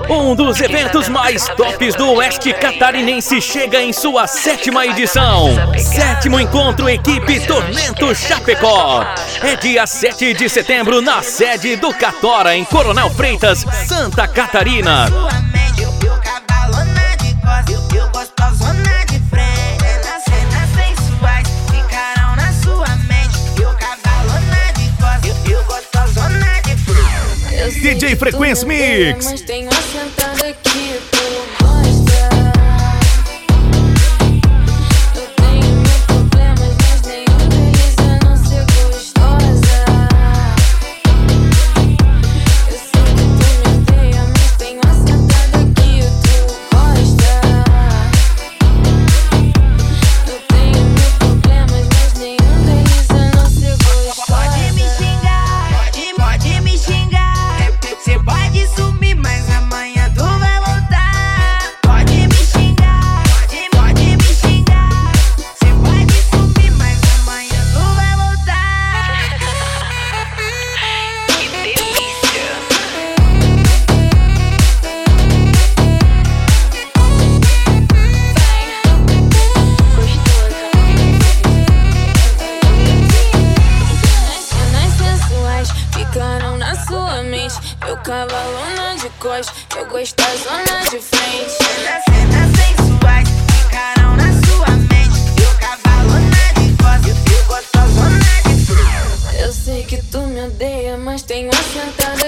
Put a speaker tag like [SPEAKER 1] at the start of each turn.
[SPEAKER 1] Um dos eventos mais tops do Oeste Catarinense chega em sua 7ª edição. 7º Encontro Equipe Tormento Chapecó. É dia 7 de setembro na sede do Catora, em Coronel Freitas, Santa Catarina. DJ Frequência Mix.
[SPEAKER 2] Mas tenho assentado aqui, tu gosta. Eu tenho mil problemas, mas nenhum deles é não ser gostosa. Eu sei que tu me odeia, mas tenho assentado aqui, tu gosta. Eu tenho mil problemas, mas nenhum deles é não ser gostosa.
[SPEAKER 3] Pode me xingar, pode me xingar. Cê pode sumir, mas amanhã tu vai voltar. Pode me xingar, pode me xingar. Cê pode sumir, mas amanhã tu vai voltar. Que delícia.
[SPEAKER 2] Cenas sensuais ficaram na sua mente. Eu cavalona de costas, eu gosto da zona de frente.
[SPEAKER 3] Cenas sensuais ficaram na sua mente. Eu cavalo na de costas, eu gosto da zona de frente.
[SPEAKER 2] Eu sei que tu me odeia, mas tenho assentado